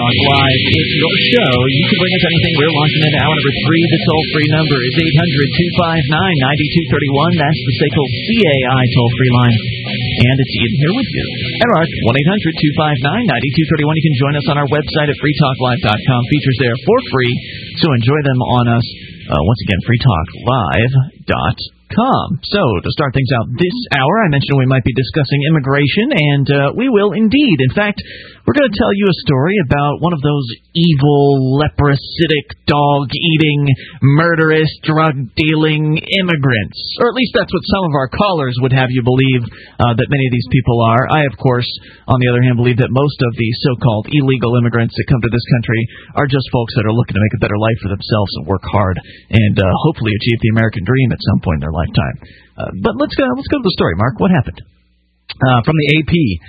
Talk Live. It's your show. You can bring us anything. We're launching into hour number 3. The toll-free number is 800-259-9231. That's the SACL CAI toll-free line. And it's Ian here with you. And Mark, 1-800-259-9231. You can join us on our website at freetalklive.com. Features there for free, so enjoy them on us. Once again, freetalklive.com. So, to start things out this hour, I mentioned we might be discussing immigration, and we will indeed. In fact, we're going to tell you a story about one of those evil, leprositic, dog-eating, murderous, drug-dealing immigrants. Or at least that's what some of our callers would have you believe that many of these people are. I, of course, on the other hand, believe that most of the so-called illegal immigrants that come to this country are just folks that are looking to make a better life for themselves and work hard and hopefully achieve the American dream at some point in their lifetime. But let's go to the story, Mark. What happened? From the AP.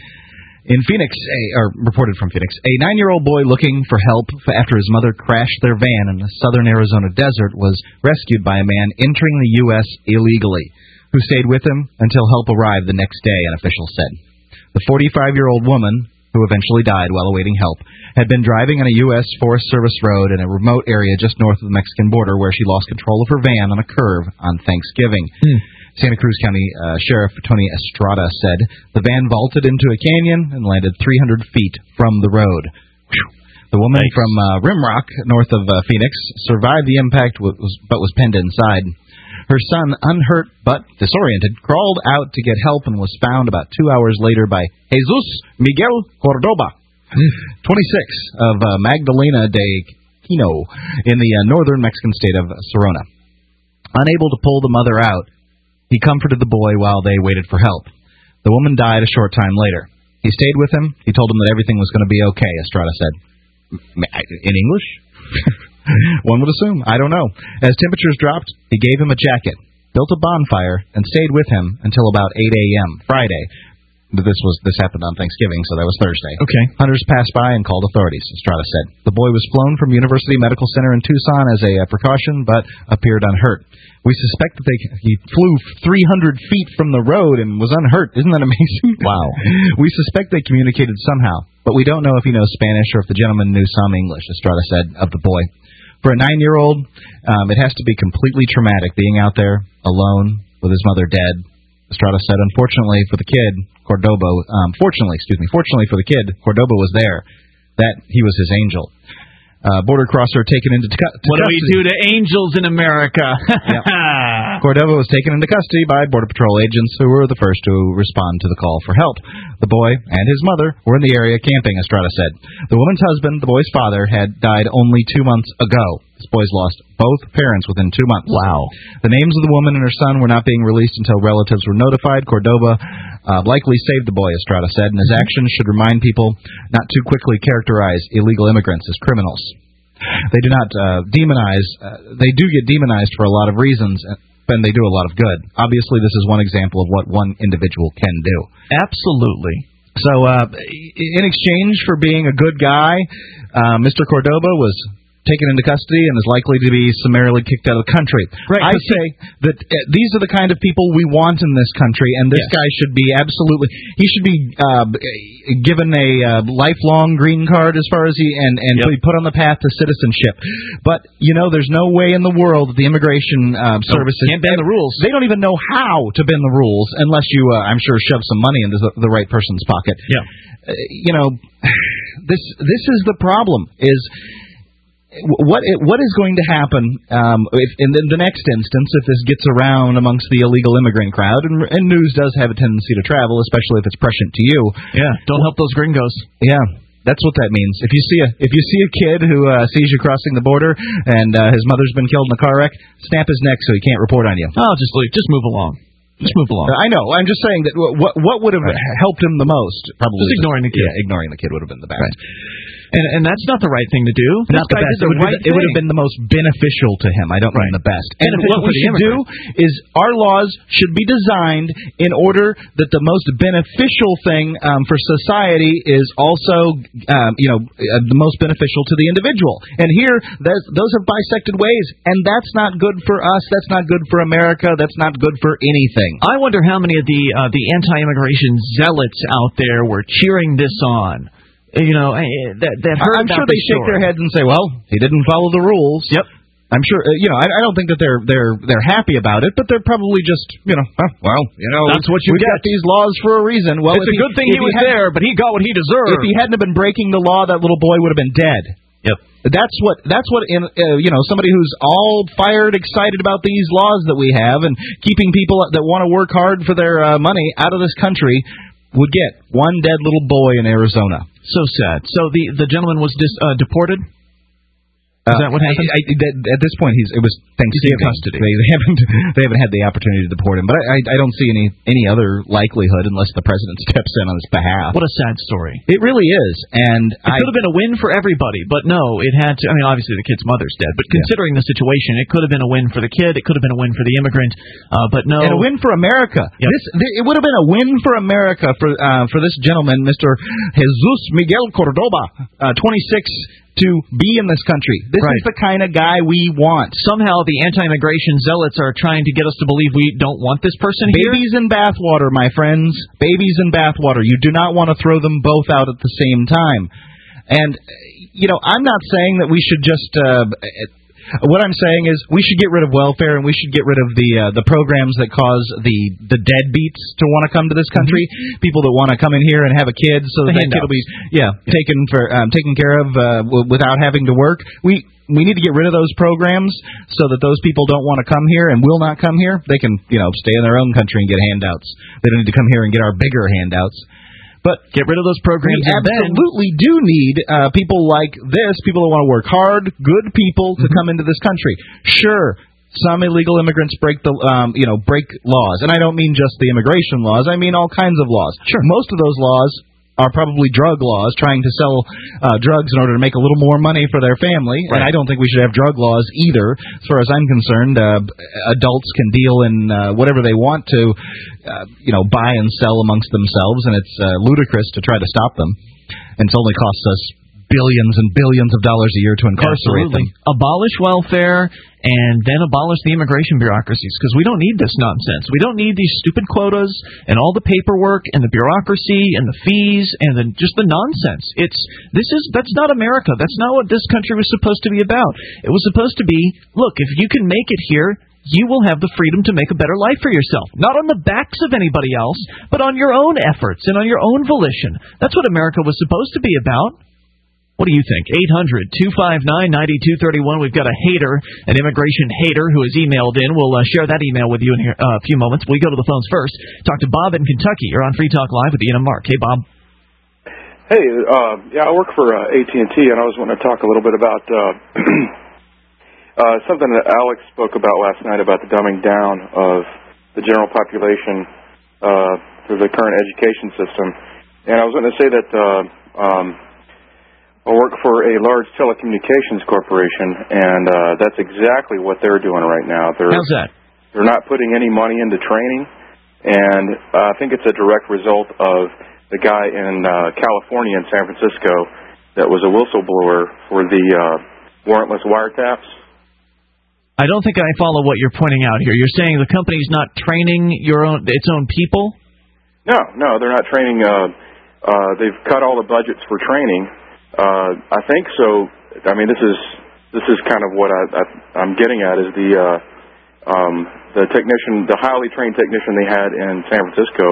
In Phoenix, reported from Phoenix, a 9-year-old boy looking for help after his mother crashed their van in the southern Arizona desert was rescued by a man entering the U.S. illegally, who stayed with him until help arrived the next day, an official said. The 45-year-old woman, who eventually died while awaiting help, had been driving on a U.S. Forest Service road in a remote area just north of the Mexican border where she lost control of her van on a curve on Thanksgiving. Santa Cruz County Sheriff Tony Estrada said the van vaulted into a canyon and landed 300 feet from the road. Whew. The woman from Rimrock, north of Phoenix, survived the impact but was penned inside. Her son, unhurt but disoriented, crawled out to get help and was found about 2 hours later by Jesus Miguel Cordoba, 26, of Magdalena de Quino, in the northern Mexican state of Sonora. Unable to pull the mother out, he comforted the boy while they waited for help. The woman died a short time later. He stayed with him. He told him that everything was going to be okay, Estrada said. In English? One would assume. I don't know. As temperatures dropped, he gave him a jacket, built a bonfire, and stayed with him until about 8 a.m. Friday. This happened on Thanksgiving, so that was Thursday. Okay. Hunters passed by and called authorities, Estrada said. The boy was flown from University Medical Center in Tucson as a precaution, but appeared unhurt. We suspect that he flew 300 feet from the road and was unhurt. Isn't that amazing? Wow. We suspect they communicated somehow, but we don't know if he knows Spanish or if the gentleman knew some English, Estrada said of the boy. For a 9-year-old, it has to be completely traumatic being out there alone with his mother dead. Estrada said, fortunately for the kid, Cordoba was there. That he was his angel. Border crosser taken into custody. What do we do to angels in America? Cordoba was taken into custody by Border Patrol agents who were the first to respond to the call for help. The boy and his mother were in the area camping, Estrada said. The woman's husband, the boy's father, had died only 2 months ago. This boy's lost both parents within 2 months. Wow. The names of the woman and her son were not being released until relatives were notified. Cordoba likely saved the boy, Estrada said, and his actions should remind people not to quickly characterize illegal immigrants as criminals. They do not demonize. They do get demonized for a lot of reasons, and they do a lot of good. Obviously, this is one example of what one individual can do. Absolutely. So, in exchange for being a good guy, Mr. Cordoba was taken into custody and is likely to be summarily kicked out of the country. Right. I say that these are the kind of people we want in this country, and this guy should be he should be given a lifelong green card as far as be put on the path to citizenship. But, there's no way in the world that the immigration services can't bend the rules. They don't even know how to bend the rules unless you, I'm sure, shove some money into the right person's pocket. Yeah. This is the problem, is what is going to happen if in the next instance, if this gets around amongst the illegal immigrant crowd, and news does have a tendency to travel, especially if it's prescient to you. Yeah, don't help those gringos. Yeah, that's what that means. If you see a kid who sees you crossing the border and his mother's been killed in a car wreck, snap his neck so he can't report on you. Oh, just move along. Just move along. I know. I'm just saying that what would have helped him the most? Probably just ignoring the kid. Yeah, ignoring the kid would have been the best. Right. And that's not the right thing to do. Not the best. It would have been the most beneficial to him. I don't mean the best. And what we should do is our laws should be designed in order that the most beneficial thing for society is also, the most beneficial to the individual. And here, those have bisected ways, and that's not good for us. That's not good for America. That's not good for anything. I wonder how many of the anti-immigration zealots out there were cheering this on. that heard I'm about sure they this shake story. their heads and say, "Well, he didn't follow the rules." Yep. I'm sure, I don't think that they're happy about it, but they're probably just, that's what you we get. got these laws for a reason. Well, it's a good thing he was there, but he got what he deserved. If he hadn't have been breaking the law, that little boy would have been dead. Yep. That's what somebody who's all fired, excited about these laws that we have and keeping people that want to work hard for their money out of this country would get. One dead little boy in Arizona. So sad. So the gentleman was deported? Is that what happened? At this point, it was Thanksgiving. He's in custody. They haven't had the opportunity to deport him, but I don't see any other likelihood unless the president steps in on his behalf. What a sad story. It really is, and it could have been a win for everybody, but no, it had to. I mean, obviously the kid's mother's dead, but considering the situation, it could have been a win for the kid. It could have been a win for the immigrant, but no, and a win for America. Yep. It would have been a win for America for this gentleman, Mr. Jesus Miguel Cordoba, 26. To be in this country. This is the kind of guy we want. Somehow the anti-immigration zealots are trying to get us to believe we don't want this person here. Babies in bathwater, my friends. Babies in bathwater. You do not want to throw them both out at the same time. And, I'm not saying that we should just... what I'm saying is we should get rid of welfare and we should get rid of the programs that cause the deadbeats to want to come to this country. Mm-hmm. People that want to come in here and have a kid so that kid will be taken care of without having to work. We need to get rid of those programs so that those people don't want to come here and will not come here. They can stay in their own country and get handouts. They don't need to come here and get our bigger handouts. But get rid of those programs. We absolutely do need people like this, people that want to work hard, good people to come into this country. Sure, some illegal immigrants break laws, and I don't mean just the immigration laws. I mean all kinds of laws. Sure, most of those laws are probably drug laws, trying to sell drugs in order to make a little more money for their family. Right. And I don't think we should have drug laws either. As far as I'm concerned, adults can deal in whatever they want to, buy and sell amongst themselves, and it's ludicrous to try to stop them. And it's only costs us billions and billions of dollars a year to incarcerate them. Abolish welfare and then abolish the immigration bureaucracies, because we don't need this nonsense. We don't need these stupid quotas and all the paperwork and the bureaucracy and the fees and just the nonsense. That's not America. That's not what this country was supposed to be about. It was supposed to be, look, if you can make it here, you will have the freedom to make a better life for yourself. Not on the backs of anybody else, but on your own efforts and on your own volition. That's what America was supposed to be about. What do you think? 800-259-9231. We've got a hater, an immigration hater who has emailed in. We'll share that email with you in a few moments. We go to the phones first. Talk to Bob in Kentucky. You're on Free Talk Live with Ian and Mark. Hey, Bob. Hey, I work for AT&T, and I was wanting to talk a little bit about something that Alex spoke about last night about the dumbing down of the general population through the current education system. And I was going to say that I work for a large telecommunications corporation, and that's exactly what they're doing right now. How's that? They're not putting any money into training, and I think it's a direct result of the guy in California and San Francisco that was a whistleblower for the warrantless wiretaps. I don't think I follow what you're pointing out here. You're saying the company's not training its own people? No, they're not training. They've cut all the budgets for training. I think so. I mean, this is kind of what I'm getting at is the technician, the highly trained technician they had in San Francisco,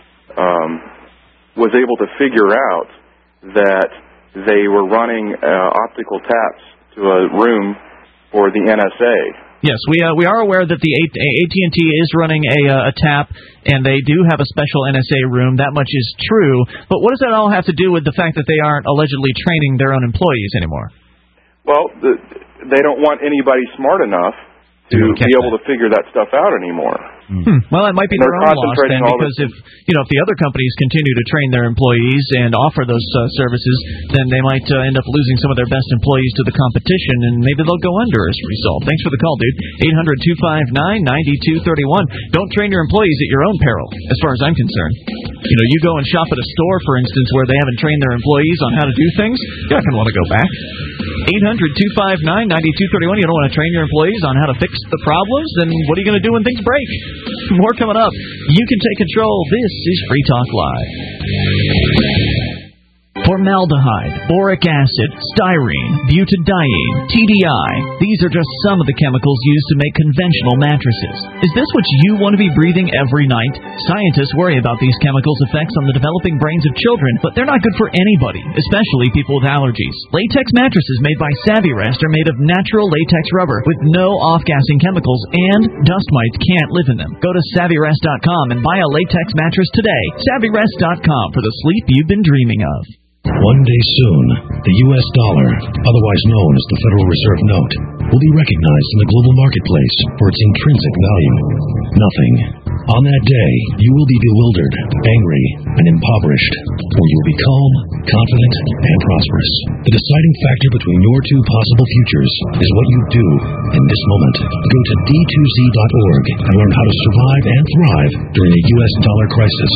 was able to figure out that they were running optical taps to a room for the NSA. Yes, we are aware that the AT&T is running a tap, and they do have a special NSA room. That much is true. But what does that all have to do with the fact that they aren't allegedly training their own employees anymore? Well, they don't want anybody smart enough to be able to figure that stuff out anymore. Well, it might be their own loss then, because if the other companies continue to train their employees and offer those services, then they might end up losing some of their best employees to the competition, and maybe they'll go under as a result. Thanks for the call, dude. 800-259-9231. Don't train your employees at your own peril, as far as I'm concerned. You go and shop at a store, for instance, where they haven't trained their employees on how to do things, you're not going to want to go back. 800-259-9231. You don't want to train your employees on how to fix the problems, then what are you going to do when things break? More coming up. You can take control. This is Free Talk Live. For formaldehyde, boric acid, styrene, butadiene, TDI. These are just some of the chemicals used to make conventional mattresses. Is this what you want to be breathing every night? Scientists worry about these chemicals' effects on the developing brains of children, but they're not good for anybody, especially people with allergies. Latex mattresses made by Savvyrest are made of natural latex rubber with no off-gassing chemicals, and dust mites can't live in them. Go to Savvyrest.com and buy a latex mattress today. Savvyrest.com for the sleep you've been dreaming of. One day soon, the U.S. dollar, otherwise known as the Federal Reserve Note, will be recognized in the global marketplace for its intrinsic value. Nothing. On that day, you will be bewildered, angry, and impoverished, or you will be calm, confident, and prosperous. The deciding factor between your two possible futures is what you do in this moment. Go to D2Z.org and learn how to survive and thrive during a U.S. dollar crisis.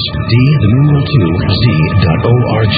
D2Z.org.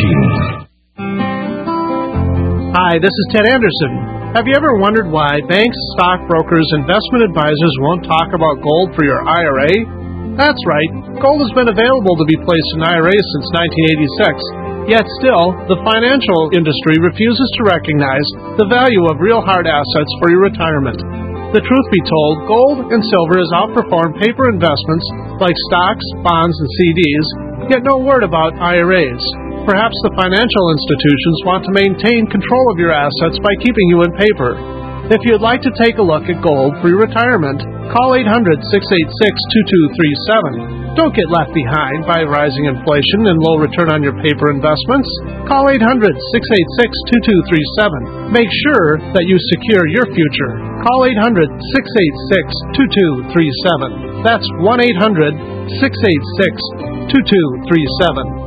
Hi, this is Ted Anderson. Have you ever wondered why banks, stockbrokers, investment advisors won't talk about gold for your IRA? That's right. Gold has been available to be placed in IRAs since 1986. Yet still, the financial industry refuses to recognize the value of real hard assets for your retirement. The truth be told, gold and silver has outperformed paper investments like stocks, bonds, and CDs, yet no word about IRAs. Perhaps the financial institutions want to maintain control of your assets by keeping you in paper. If you'd like to take a look at gold for your retirement, call 800-686-2237. Don't get left behind by rising inflation and low return on your paper investments. Call 800-686-2237. Make sure that you secure your future. Call 800-686-2237. That's 1-800-686-2237.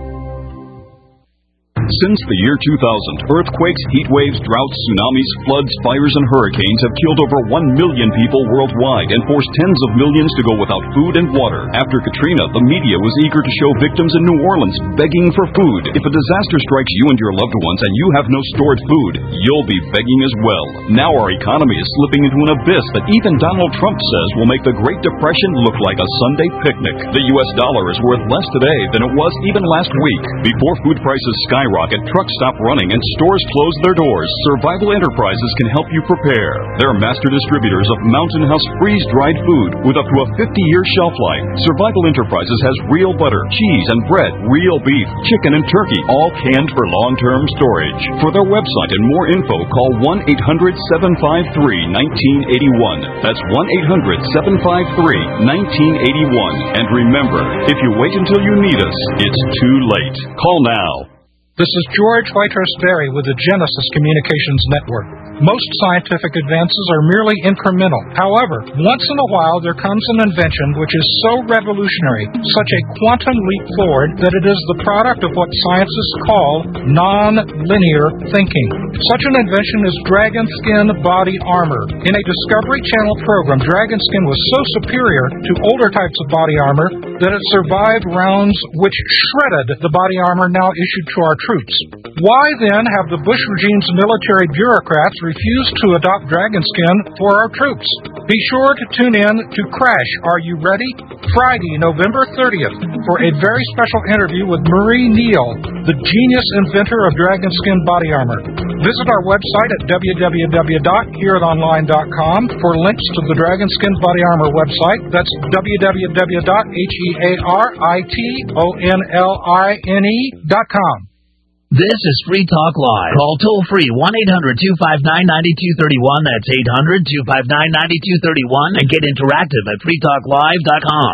Since the year 2000, earthquakes, heat waves, droughts, tsunamis, floods, fires, and hurricanes have killed over 1 million people worldwide and forced tens of millions to go without food and water. After Katrina, the media was eager to show victims in New Orleans begging for food. If a disaster strikes you and your loved ones and you have no stored food, you'll be begging as well. Now our economy is slipping into an abyss that even Donald Trump says will make the Great Depression look like a Sunday picnic. The U.S. dollar is worth less today than it was even last week. Before food prices skyrocket, trucks stop running, and stores close their doors, Survival Enterprises can help you prepare. They're master distributors of Mountain House freeze-dried food with up to a 50-year shelf life. Survival Enterprises has real butter, cheese, and bread, real beef, chicken, and turkey, all canned for long-term storage. For their website and more info, call 1-800-753-1981. That's 1-800-753-1981. And remember, if you wait until you need us, it's too late. Call now. This is George Whitehurst Berry with the Genesis Communications Network. Most scientific advances are merely incremental. However, once in a while there comes an invention which is so revolutionary, such a quantum leap forward, that it is the product of what scientists call non-linear thinking. Such an invention is Dragon Skin body armor. In a Discovery Channel program, Dragon Skin was so superior to older types of body armor that it survived rounds which shredded the body armor now issued to our troops. Why then have the Bush regime's military bureaucrats refused to adopt Dragon Skin for our troops? Be sure to tune in to Crash, Are You Ready? Friday, November 30th, for a very special interview with Marie Neal, the genius inventor of Dragon Skin body armor. Visit our website at www.hearitonline.com for links to the Dragon Skin body armor website. That's www.hearitonline.com. This is Free Talk Live. Call toll-free 1-800-259-9231. That's 800-259-9231. And get interactive at freetalklive.com.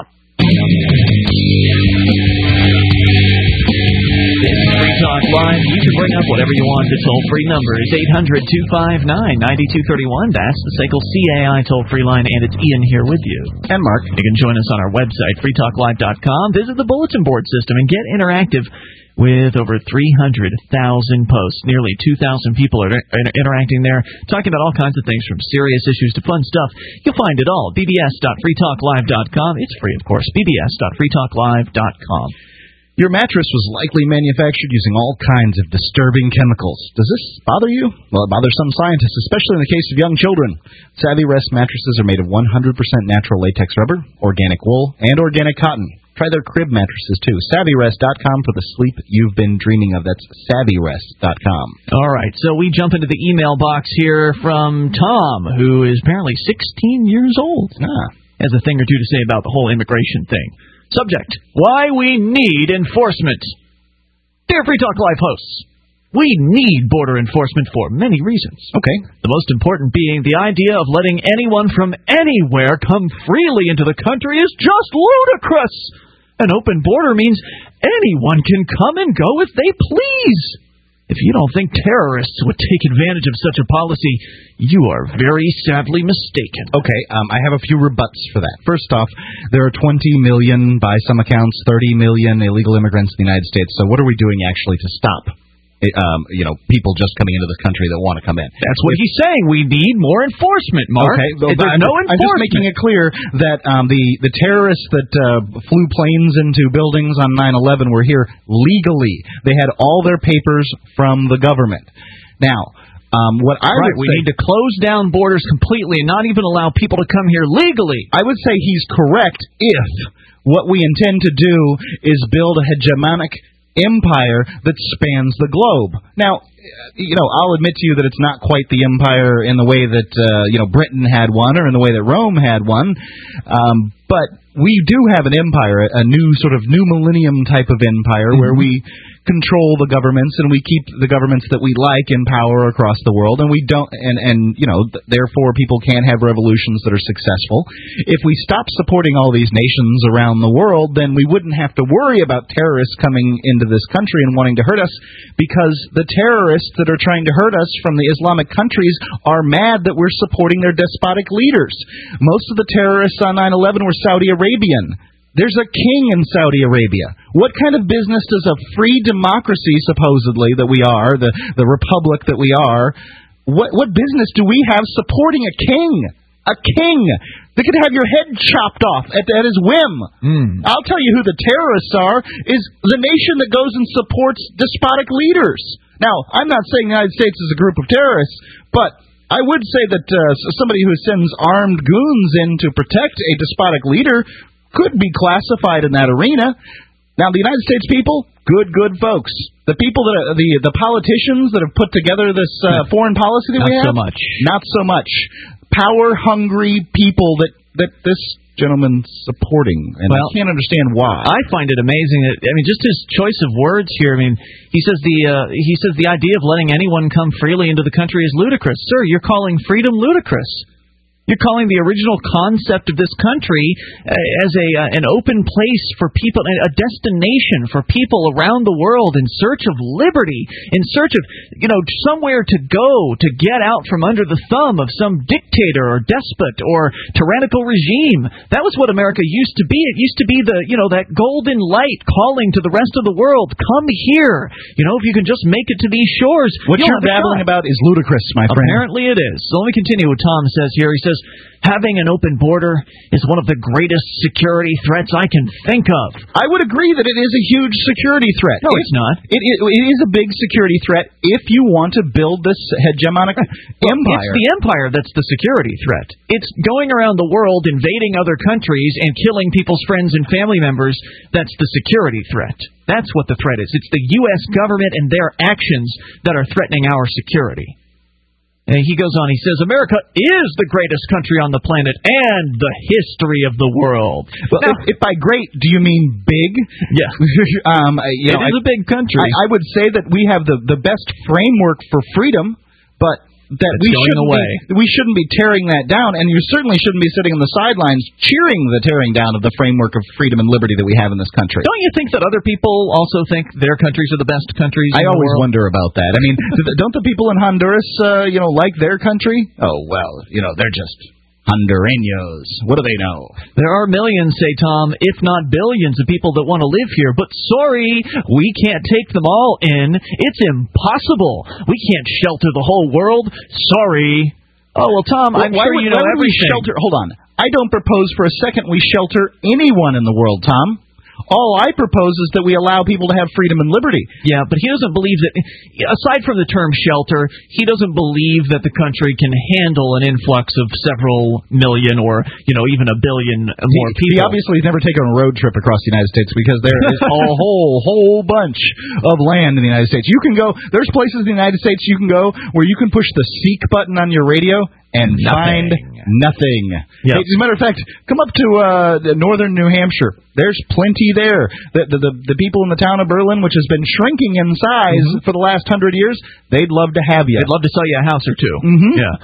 This is Free Talk Live. You can bring up whatever you want. The toll-free number is 800-259-9231. That's the SACL CAI toll-free line, and it's Ian here with you. And Mark. You can join us on our website, freetalklive.com. Visit the bulletin board system and get interactive with over 300,000 posts. Nearly 2,000 people are interacting there, talking about all kinds of things from serious issues to fun stuff. You'll find it all. bbs.freetalklive.com. It's free, of course. bbs.freetalklive.com. Your mattress was likely manufactured using all kinds of disturbing chemicals. Does this bother you? Well, it bothers some scientists, especially in the case of young children. Savvy Rest mattresses are made of 100% natural latex rubber, organic wool, and organic cotton. Try their crib mattresses, too. SavvyRest.com for the sleep you've been dreaming of. That's SavvyRest.com. All right, so we jump into the email box here from Tom, who is apparently 16 years old. Has a thing or two to say about the whole immigration thing. Subject, why we need enforcement. Dear Free Talk Live hosts, we need border enforcement for many reasons. Okay. The most important being the idea of letting anyone from anywhere come freely into the country is just ludicrous. An open border means anyone can come and go if they please. If you don't think terrorists would take advantage of such a policy, you are very sadly mistaken. Okay, I have a few rebuts for that. First off, there are 20 million, by some accounts, 30 million illegal immigrants in the United States. So what are we doing actually to stop people just coming into this country that want to come in? That's what he's saying. We need more enforcement, Mark. Okay, there's no enforcement. I'm just making it clear that the terrorists that flew planes into buildings on 9/11 were here legally. They had all their papers from the government. Now, what I would we say, need to close down borders completely and not even allow people to come here legally. I would say he's correct if what we intend to do is build a hegemonic empire that spans the globe. Now, I'll admit to you that it's not quite the empire in the way that Britain had one or in the way that Rome had one, but we do have an empire, a new millennium type of empire where we control the governments and we keep the governments that we like in power across the world, and we don't, therefore people can have revolutions that are successful. If we stop supporting all these nations around the world, then we wouldn't have to worry about terrorists coming into this country and wanting to hurt us, because the terrorists that are trying to hurt us from the Islamic countries are mad that we're supporting their despotic leaders. Most of the terrorists on 9/11 were Saudi Arabian. There's a king in Saudi Arabia. What kind of business does a free democracy, supposedly, that we are, the republic that we are, what business do we have supporting a king? A king that could have your head chopped off at his whim. I'll tell you who the terrorists are, is the nation that goes and supports despotic leaders. Now, I'm not saying the United States is a group of terrorists, but I would say that somebody who sends armed goons in to protect a despotic leader could be classified in that arena. Now, the United States people, good folks. The people that the politicians that have put together this foreign policy that we have, not so much. Power-hungry people that this gentleman's supporting, and I can't understand why. I find it amazing that just his choice of words here. He says the idea of letting anyone come freely into the country is ludicrous. Sir, you're calling freedom ludicrous. You're calling the original concept of this country as an open place for people, a destination for people around the world in search of liberty, in search of, somewhere to go to get out from under the thumb of some dictator or despot or tyrannical regime. That was what America used to be. It used to be that golden light calling to the rest of the world, come here. If you can just make it to these shores. What you're babbling about is ludicrous, my friend. Apparently it is. So let me continue what Tom says here. He says, having an open border is one of the greatest security threats I can think of. I would agree that it is a huge security threat. No, it's not. It is a big security threat if you want to build this hegemonic empire. It's the empire that's the security threat. It's going around the world, invading other countries, and killing people's friends and family members. That's the security threat. That's what the threat is. It's the U.S. government and their actions that are threatening our security. And he goes on, he says, America is the greatest country on the planet and the history of the world. Well, now, if by great, do you mean big? Yes. It is a big country. I would say that we have the best framework for freedom, but that we shouldn't be tearing that down, and you certainly shouldn't be sitting on the sidelines cheering the tearing down of the framework of freedom and liberty that we have in this country. Don't you think that other people also think their countries are the best countries in the world? I always wonder about that. Don't the people in Honduras, like their country? Oh, well, they're just Hondureños. What do they know? There are millions, say Tom, if not billions of people that want to live here. But sorry, we can't take them all in. It's impossible. We can't shelter the whole world. Sorry. Oh, well, Tom, I'm sure you know everything. Hold on. I don't propose for a second we shelter anyone in the world, Tom. All I propose is that we allow people to have freedom and liberty. Yeah, but he doesn't believe that, aside from the term shelter, he doesn't believe that the country can handle an influx of several million or, even a billion more people. He obviously has never taken a road trip across the United States because there is a whole bunch of land in the United States. You can go, there's places in the United States you can go where you can push the seek button on your radio and find nothing. Yep. As a matter of fact, come up to northern New Hampshire. There's plenty there. The people in the town of Berlin, which has been shrinking in size for the last 100 years, they'd love to have you. They'd love to sell you a house or two. Mm-hmm. Yeah.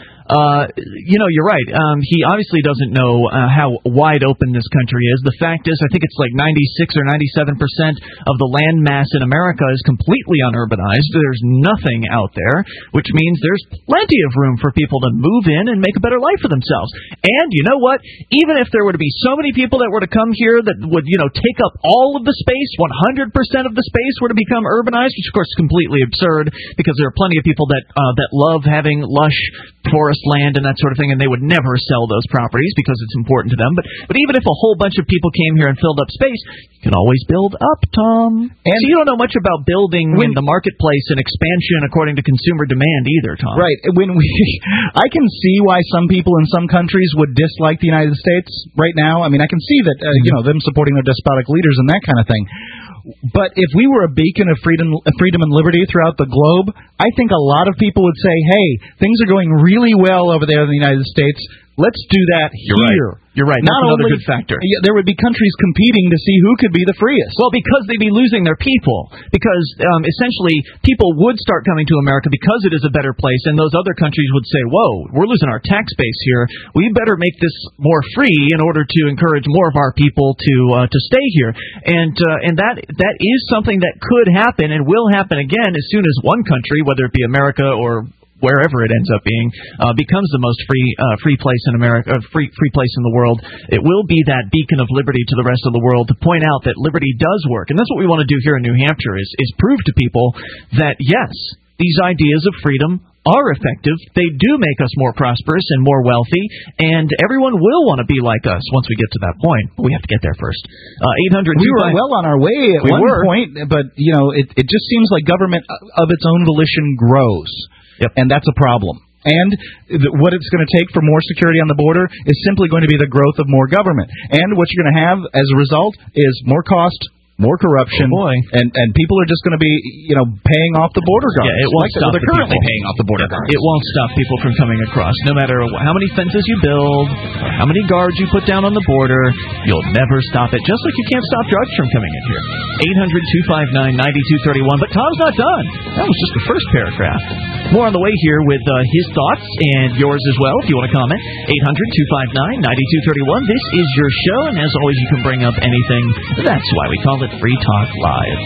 You're right. He obviously doesn't know how wide open this country is. The fact is, I think it's like 96 or 97% of the land mass in America is completely unurbanized. There's nothing out there, which means there's plenty of room for people to move in and make a better life for themselves. And you know what? Even if there were to be so many people that were to come here that would, take up all of the space, 100% of the space were to become urbanized, which of course is completely absurd because there are plenty of people that love having lush forest land and that sort of thing, and they would never sell those properties because it's important to them. But even if a whole bunch of people came here and filled up space, you can always build up, Tom. And so you don't know much about building in the marketplace and expansion according to consumer demand either, Tom. Right. I can see why some people in some countries would dislike the United States right now. I mean, I can see that them supporting their despotic leaders and that kind of thing. But if we were a beacon of freedom and liberty throughout the globe, I think a lot of people would say, hey, things are going really well over there in the United States. Let's do that here. You're right. That's another good factor. There would be countries competing to see who could be the freest. Well, because they'd be losing their people. Because essentially, people would start coming to America because it is a better place, and those other countries would say, whoa, we're losing our tax base here. We better make this more free in order to encourage more of our people to stay here. And that is something that could happen and will happen again as soon as one country, whether it be America or wherever it ends up being, becomes the most free place in America, free place in the world. It will be that beacon of liberty to the rest of the world to point out that liberty does work. And that's what we want to do here in New Hampshire is prove to people that, yes, these ideas of freedom are effective. They do make us more prosperous and more wealthy, and everyone will want to be like us once we get to that point. But we have to get there first. 800. We were well on our way at one point, but it just seems like government of its own volition grows. Yep. And that's a problem. And what it's going to take for more security on the border is simply going to be the growth of more government. And what you're going to have as a result is more cost, more corruption, and people are just going to be, paying off the border guards. Yeah, it won't stop they're currently paying off the border guards. It won't stop people from coming across. No matter how many fences you build, or how many guards you put down on the border, you'll never stop it. Just like you can't stop drugs from coming in here. 800-259-9231. But Tom's not done. That was just the first paragraph. More on the way here with his thoughts and yours as well, if you want to comment. 800-259-9231. This is your show, and as always, you can bring up anything. That's why we call it Free Talk Live.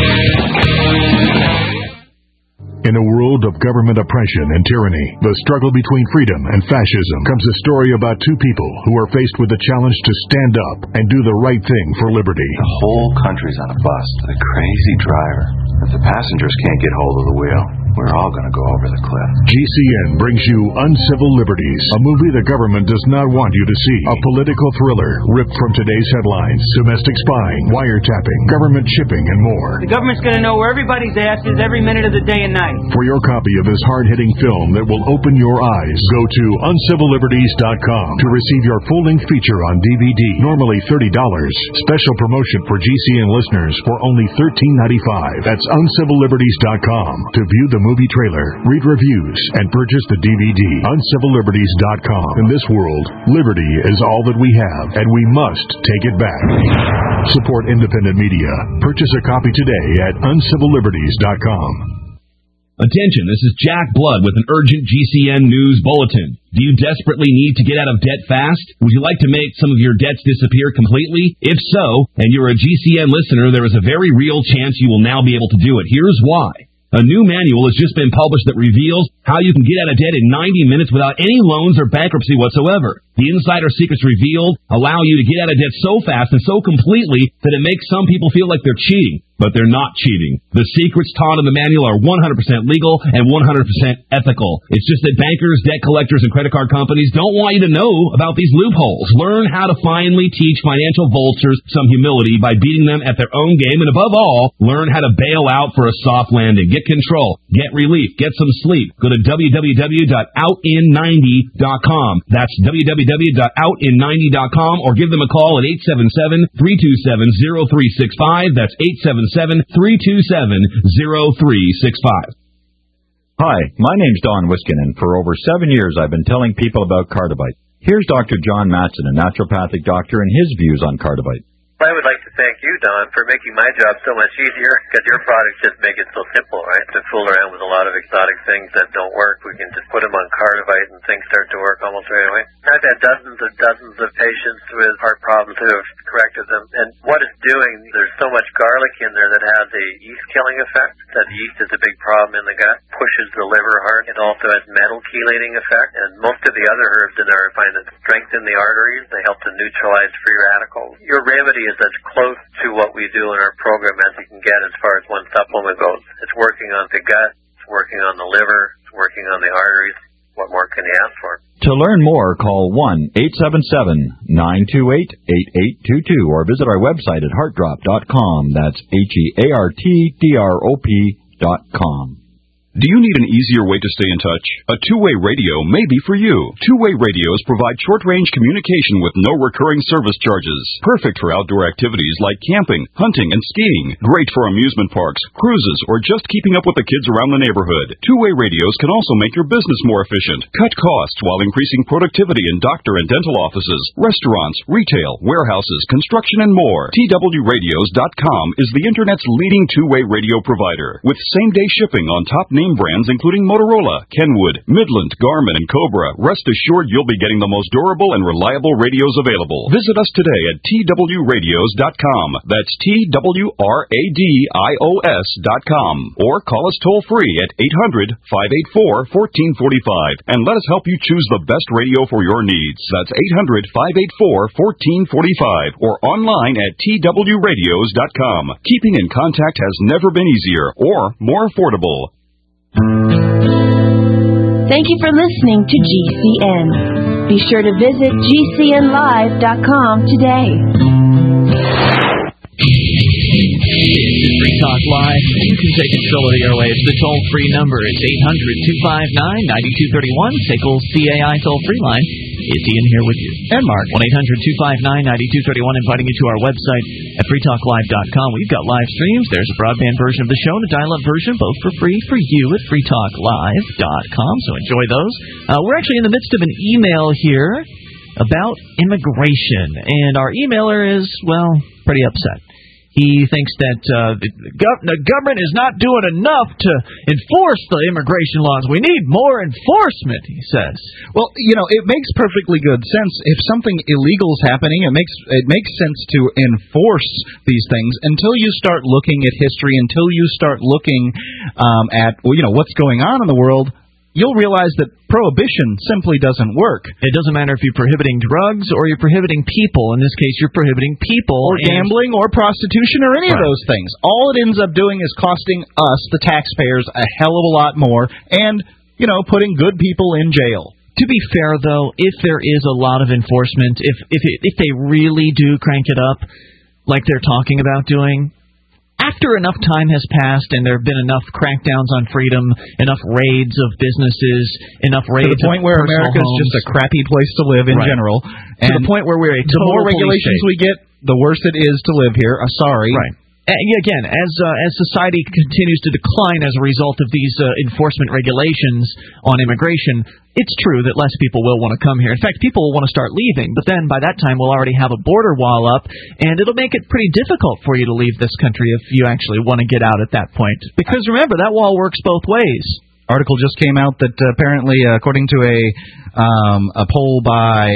In a world of government oppression and tyranny, the struggle between freedom and fascism comes a story about two people who are faced with the challenge to stand up and do the right thing for liberty. The whole country's on a bus with a crazy driver. If the passengers can't get hold of the wheel, we're all going to go over the cliff. GCN brings you Uncivil Liberties, a movie the government does not want you to see. A political thriller ripped from today's headlines. Domestic spying, wiretapping, government shipping, and more. The government's going to know where everybody's ass is every minute of the day and night. For your copy of this hard-hitting film that will open your eyes, go to uncivilliberties.com to receive your full-length feature on DVD. Normally $30. Special promotion for GCN listeners for only $13.95. That's uncivilliberties.com to view the movie trailer, read reviews, and purchase the DVD. uncivilliberties.com. In this world, liberty is all that we have, and we must take it back. Support independent media. Purchase a copy today at uncivilliberties.com. Attention, this is Jack Blood with an urgent GCN news bulletin. Do you desperately need to get out of debt fast? Would you like to make some of your debts disappear completely? If so, and you're a GCN listener, there is a very real chance you will now be able to do it. Here's why. A new manual has just been published that reveals how you can get out of debt in 90 minutes without any loans or bankruptcy whatsoever. The insider secrets revealed allow you to get out of debt so fast and so completely that it makes some people feel like they're cheating. but they're not cheating. The secrets taught in the manual are 100% legal and 100% ethical. It's just that bankers, debt collectors, and credit card companies don't want you to know about these loopholes. Learn how to finally teach financial vultures some humility by beating them at their own game, and above all, learn how to bail out for a soft landing. Get control, get relief, get some sleep. Go to www.outin90.com. That's www.outin90.com, or give them a call at 877-327-0365. That's 877-327-0365. Hi, my name's Don Wiskin, and for over 7 years I've been telling people about Cardivite. Here's Dr. John Matson, a naturopathic doctor, and his views on Cardivite. I would like to thank you, Don, for making my job so much easier, because your products just make it so simple, right? To fool around with a lot of exotic things that don't work, we can just put them on Cardivite and things start to work almost right away. I've had dozens of patients with heart problems who have corrected them, and what it's doing, there's so much garlic in there that has a yeast-killing effect. That yeast is a big problem in the gut, pushes the liver hard. It also has metal chelating effect, and most of the other herbs in there I find that strengthen the arteries. They help to neutralize free radicals. Your remedy is as close to what we do in our program as you can get as far as one supplement goes. It's working on the gut, it's working on the liver, it's working on the arteries. What more can you ask for? To learn more, call 1-877-928-8822 or visit our website at heartdrop.com. That's HEARTDROP.com. Do you need an easier way to stay in touch? A two-way radio may be for you. Two-way radios provide short-range communication with no recurring service charges. Perfect for outdoor activities like camping, hunting, and skiing. Great for amusement parks, cruises, or just keeping up with the kids around the neighborhood. Two-way radios can also make your business more efficient. Cut costs while increasing productivity in doctor and dental offices, restaurants, retail, warehouses, construction, and more. TWRadios.com is the Internet's leading two-way radio provider, with same-day shipping on top name brands including Motorola, Kenwood, Midland, Garmin, and Cobra. Rest assured you'll be getting the most durable and reliable radios available. Visit us today at TWRadios.com. That's TWRADIOS.com. Or call us toll-free at 800-584-1445 and let us help you choose the best radio for your needs. That's 800-584-1445 or online at TWRadios.com. Keeping in contact has never been easier or more affordable. Thank you for listening to GCN. Be sure to visit GCNlive.com today. Free Talk Live. You can take control of the airwaves. The toll-free number is 800-259-9231. SACL CAI toll-free line. It's Ian here with you. And Mark. 1-800-259-9231, inviting you to our website at freetalklive.com. We've got live streams. There's a broadband version of the show and a dial-up version, both for free for you at freetalklive.com. So enjoy those. We're actually in the midst of an email here about immigration. And our emailer is, well, pretty upset. He thinks that the government is not doing enough to enforce the immigration laws. We need more enforcement, he says. Well, you know, it makes perfectly good sense. If something illegal is happening, it makes sense to enforce these things until you start looking at history, until you start looking at, you know, what's going on in the world. You'll realize that prohibition simply doesn't work. It doesn't matter if you're prohibiting drugs or you're prohibiting people. In this case, you're prohibiting people. Or gambling or prostitution or any of those things. All it ends up doing is costing us, the taxpayers, a hell of a lot more and, you know, putting good people in jail. To be fair, though, if there is a lot of enforcement, if they really do crank it up like they're talking about doing, after enough time has passed and there have been enough crackdowns on freedom, enough raids of businesses, enough raids of to the point where America is just a crappy place to live in general. And to the point where we're a total the more regulations we get, the worse it is to live here. Sorry. Right. Again, as society continues to decline as a result of these enforcement regulations on immigration, it's true that less people will want to come here. In fact, people will want to start leaving, but then by that time we'll already have a border wall up, and it'll make it pretty difficult for you to leave this country if you actually want to get out at that point. Because remember, that wall works both ways. Article just came out that apparently, according to a poll by,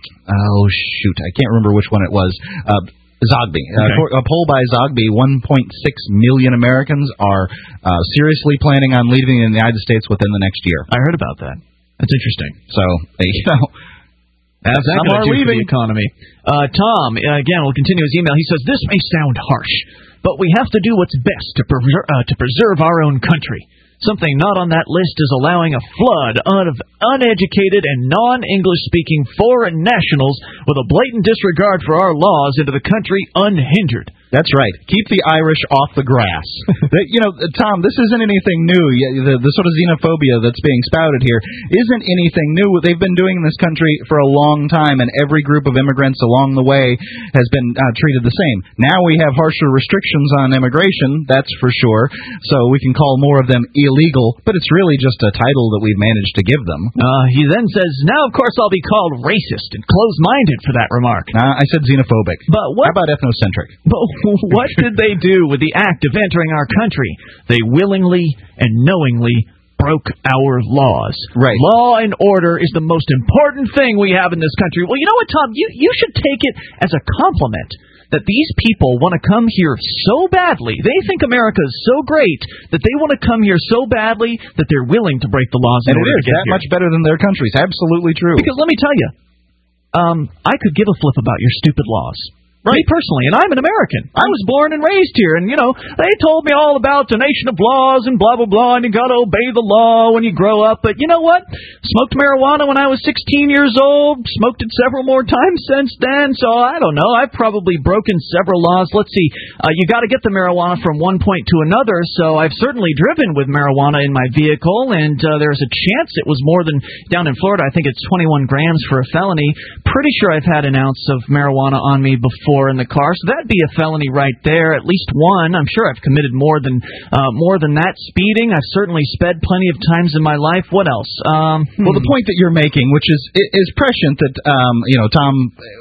I can't remember which one it was, Zogby. A poll by Zogby, 1.6 million Americans are seriously planning on leaving the United States within the next year. I heard about that. That's interesting. So, you know, that's going to do for the economy. Tom, again, will continue his email. He says, this may sound harsh, but we have to do what's best to preserve our own country. Something not on that list is allowing a flood of uneducated and non-English-speaking foreign nationals with a blatant disregard for our laws into the country unhindered. That's right. Keep the Irish off the grass. Tom, this isn't anything new. The sort of xenophobia that's being spouted here isn't anything new. They've been doing in this country for a long time, and every group of immigrants along the way has been treated the same. Now we have harsher restrictions on immigration, that's for sure, so we can call more of them illegal, but it's really just a title that we've managed to give them. He then says, now, of course, I'll be called racist and closed-minded for that remark. I said xenophobic. But what? How about ethnocentric? But what did they do with the act of entering our country? They willingly and knowingly broke our laws. Right. Law and order is the most important thing we have in this country. Well, you know what, Tom? You should take it as a compliment that these people want to come here so badly. They think America is so great that they want to come here so badly that they're willing to break the laws in order to get here. And it is that much better than their countries. Absolutely true. Because let me tell you, I could give a flip about your stupid laws. Right. Me personally, and I'm an American. I was born and raised here, and, they told me all about the nation of laws and blah, blah, blah, and you got to obey the law when you grow up. But you know what? Smoked marijuana when I was 16 years old, smoked it several more times since then, so I don't know. I've probably broken several laws. Let's see. You got to get the marijuana from one point to another, so I've certainly driven with marijuana in my vehicle, and there's a chance it was more than, down in Florida, I think it's 21 grams for a felony. Pretty sure I've had an ounce of marijuana on me before in the car, so that'd be a felony right there, at least one. I'm sure I've committed more than that. Speeding, I've certainly sped plenty of times in my life. What else? Well, the point that you're making, which is prescient, that Tom,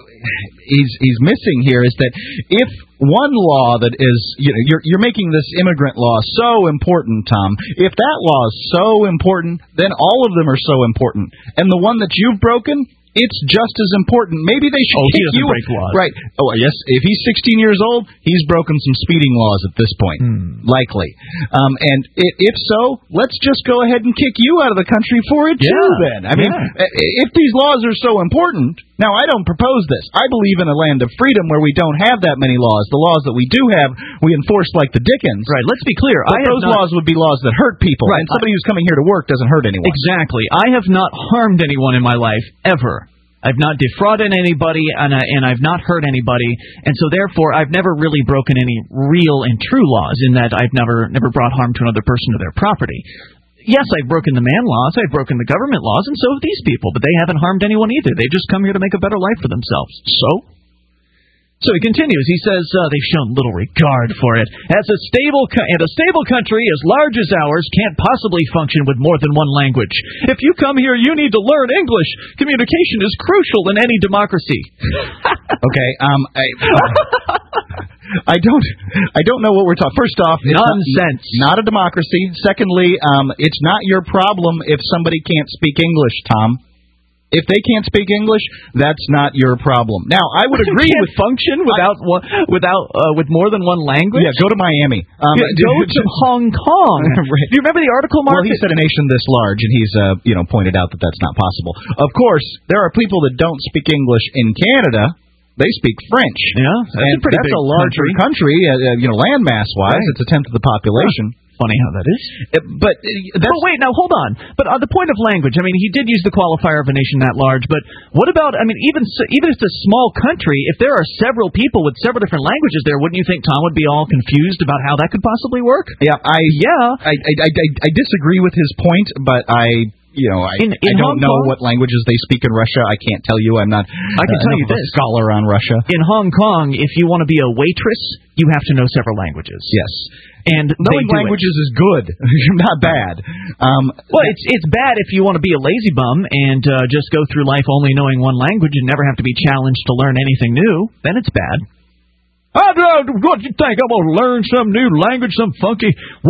he's missing here, is that if one law that is, you're making this immigrant law so important, Tom. If that law is so important, then all of them are so important, and the one that you've broken, it's just as important. Maybe they should kick you. Break laws. Right. Oh, yes. If he's 16 years old, he's broken some speeding laws at this point. Likely. And if so, let's just go ahead and kick you out of the country for it, too, then. I mean, if these laws are so important, now, I don't propose this. I believe in a land of freedom where we don't have that many laws. The laws that we do have, we enforce like the Dickens. Right. Let's be clear. But those laws would be laws that hurt people. Right. And somebody who's coming here to work doesn't hurt anyone. Exactly. I have not harmed anyone in my life, ever. I've not defrauded anybody, and I've not hurt anybody, and so therefore I've never really broken any real and true laws in that I've never brought harm to another person or their property. Yes, I've broken the man laws, I've broken the government laws, and so have these people, but they haven't harmed anyone either. They've just come here to make a better life for themselves. So he continues. He says they've shown little regard for it. A stable country as large as ours can't possibly function with more than one language. If you come here, you need to learn English. Communication is crucial in any democracy. Okay. I don't know what we're talking. First off, it's nonsense. Not a democracy. Secondly, it's not your problem if somebody can't speak English, Tom. If they can't speak English, that's not your problem. Now, I would agree with function with more than one language. Yeah, go to Miami. Go to Hong Kong. Right. Do you remember the article, Mark? Well, he said a nation this large, and he's pointed out that that's not possible. Of course, there are people that don't speak English in Canada. They speak French. Yeah, that's a larger country, landmass-wise. Right. It's a tenth of the population. Funny how that is. But wait, now hold on. But on the point of language, I mean, he did use the qualifier of a nation that large, but what about, I mean, even if it's a small country, if there are several people with several different languages there, wouldn't you think Tom would be all confused about how that could possibly work? Yeah, I disagree with his point, but I don't know what languages they speak in Russia. I can't tell you. I'm not I can tell you this. A scholar on Russia. In Hong Kong, if you want to be a waitress, you have to know several languages. Yes. And knowing languages is good, not bad. Well, it's bad if you want to be a lazy bum and just go through life only knowing one language and never have to be challenged to learn anything new. Then it's bad. What do you think? I'm going to learn some new language, some funky... What?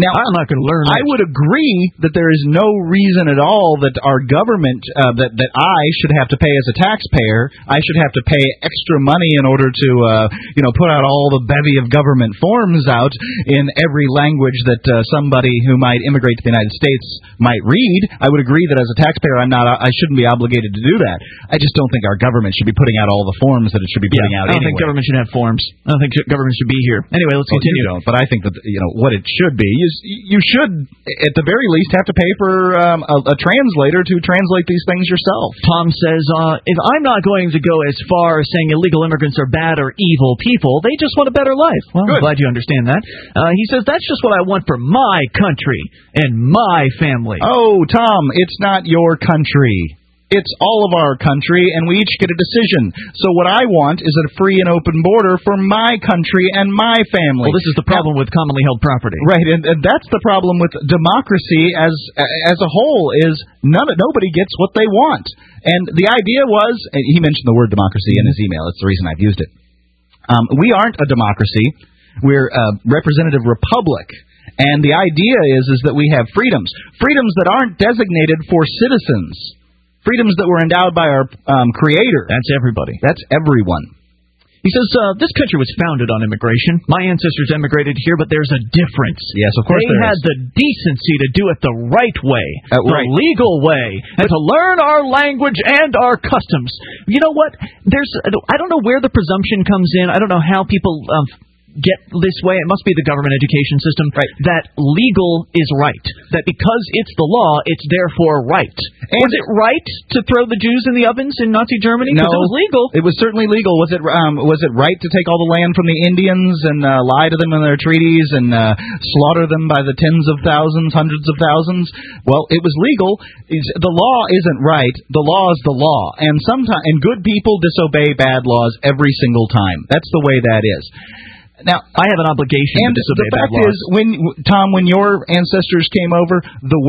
Now, I'm not going to learn. I would agree that there is no reason at all that our government, that I should have to pay as a taxpayer. I should have to pay extra money in order to, put out all the bevy of government forms out in every language that somebody who might immigrate to the United States might read. I would agree that as a taxpayer, I shouldn't be obligated to do that. I just don't think our government should be putting out all the forms that it should be putting out. I don't think government should have forms. I don't think government should be here. Anyway, let's continue. You don't, but I think that what it should be is you should, at the very least, have to pay for a translator to translate these things yourself. Tom says, if I'm not going to go as far as saying illegal immigrants are bad or evil people, they just want a better life. Well, I'm glad you understand that. He says, that's just what I want for my country and my family. Oh, Tom, it's not your country. It's all of our country, and we each get a decision. So what I want is a free and open border for my country and my family. Well, this is the problem with commonly held property. Right, and that's the problem with democracy as a whole, is nobody gets what they want. And the idea was, and he mentioned the word democracy in his email. That's the reason I've used it. We aren't a democracy. We're a representative republic. And the idea is that we have freedoms that aren't designated for citizens. Freedoms that were endowed by our Creator. That's everybody. That's everyone. He says, this country was founded on immigration. My ancestors immigrated here, but there's a difference. Yes, of course They had the decency to do it the right way, the legal way, and to learn our language and our customs. You know what? I don't know where the presumption comes in. I don't know how people get this way. It must be the government education system, that legal is right. That because it's the law, it's therefore right. And was it right to throw the Jews in the ovens in Nazi Germany? No. Because it was legal. It was certainly legal. Was it right to take all the land from the Indians and lie to them in their treaties and slaughter them by the tens of thousands, hundreds of thousands? Well, it was legal. The law isn't right. The law is the law. And good people disobey bad laws every single time. That's the way that is. Now, I have an obligation to disobey bad laws. And the fact is, when your ancestors came over,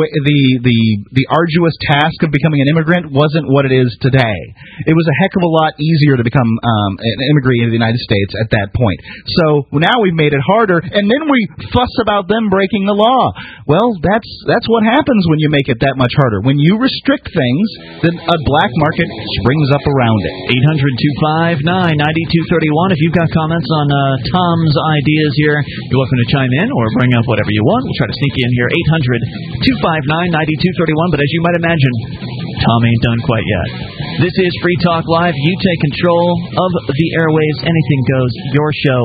the arduous task of becoming an immigrant wasn't what it is today. It was a heck of a lot easier to become an immigrant in the United States at that point. So now we've made it harder, and then we fuss about them breaking the law. Well, that's what happens when you make it that much harder. When you restrict things, then a black market springs up around it. 800-259-9231. If you've got comments on Tom's ideas here, you're welcome to chime in or bring up whatever you want. We'll try to sneak you in here. 800-259-9231. But as you might imagine, Tom ain't done quite yet. This is Free Talk Live. You take control of the airwaves. Anything goes. Your show.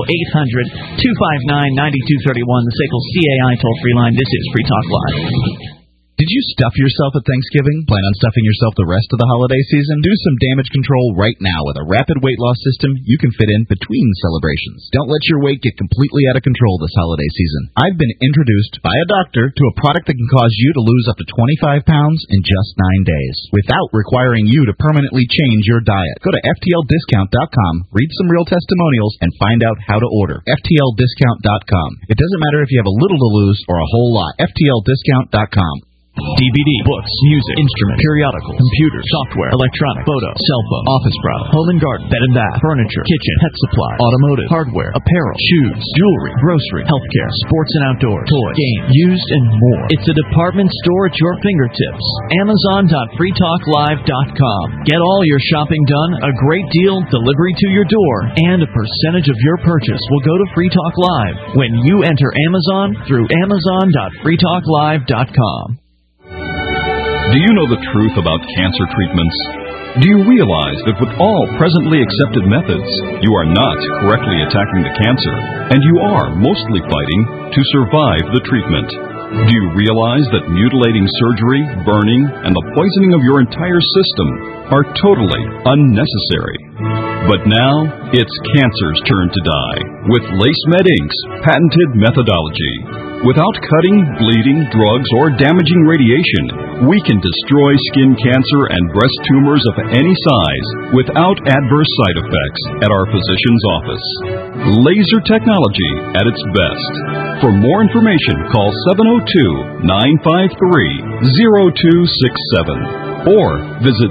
800-259-9231. The SACL CAI toll-free line. This is Free Talk Live. Did you stuff yourself at Thanksgiving? Plan on stuffing yourself the rest of the holiday season? Do some damage control right now with a rapid weight loss system you can fit in between celebrations. Don't let your weight get completely out of control this holiday season. I've been introduced by a doctor to a product that can cause you to lose up to 25 pounds in just 9 days without requiring you to permanently change your diet. Go to FTLDiscount.com, read some real testimonials, and find out how to order. FTLDiscount.com. It doesn't matter if you have a little to lose or a whole lot. FTLDiscount.com. DVD, books, music, instruments, periodicals, computers, software, electronic, photo, cell phone, office product, home and garden, bed and bath, furniture, kitchen, pet supply, automotive, hardware, apparel, shoes, jewelry, grocery, healthcare, sports and outdoors, toys, games, used, and more. It's a department store at your fingertips. Amazon.freetalklive.com. Get all your shopping done, a great deal, delivery to your door, and a percentage of your purchase will go to Free Talk Live when you enter Amazon through Amazon.freetalklive.com. Do you know the truth about cancer treatments? Do you realize that with all presently accepted methods, you are not correctly attacking the cancer, and you are mostly fighting to survive the treatment? Do you realize that mutilating surgery, burning, and the poisoning of your entire system are totally unnecessary? But now, it's cancer's turn to die with LaceMed Inc.'s patented methodology. Without cutting, bleeding, drugs, or damaging radiation, we can destroy skin cancer and breast tumors of any size without adverse side effects at our physician's office. Laser technology at its best. For more information, call 702-953-0267 or visit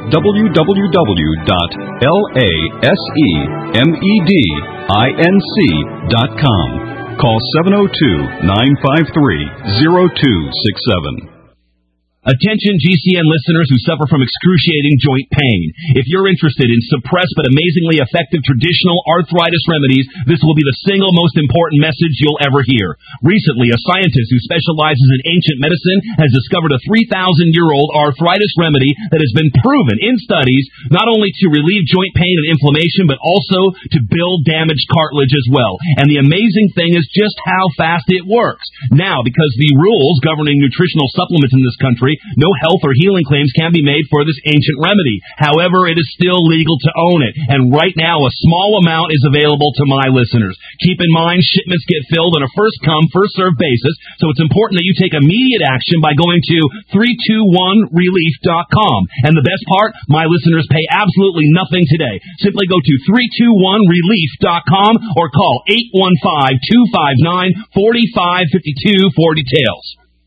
www.lasemedinc.com. Call 702-953-0267. Attention GCN listeners who suffer from excruciating joint pain. If you're interested in suppressed but amazingly effective traditional arthritis remedies, this will be the single most important message you'll ever hear. Recently, a scientist who specializes in ancient medicine has discovered a 3,000-year-old arthritis remedy that has been proven in studies not only to relieve joint pain and inflammation, but also to build damaged cartilage as well. And the amazing thing is just how fast it works. Now, because the rules governing nutritional supplements in this country, no health or healing claims can be made for this ancient remedy. However, it is still legal to own it. And right now, a small amount is available to my listeners. Keep in mind, shipments get filled on a first-come, first-served basis, so it's important that you take immediate action by going to 321relief.com. And the best part, my listeners pay absolutely nothing today. Simply go to 321relief.com or call 815-259-4552 for details.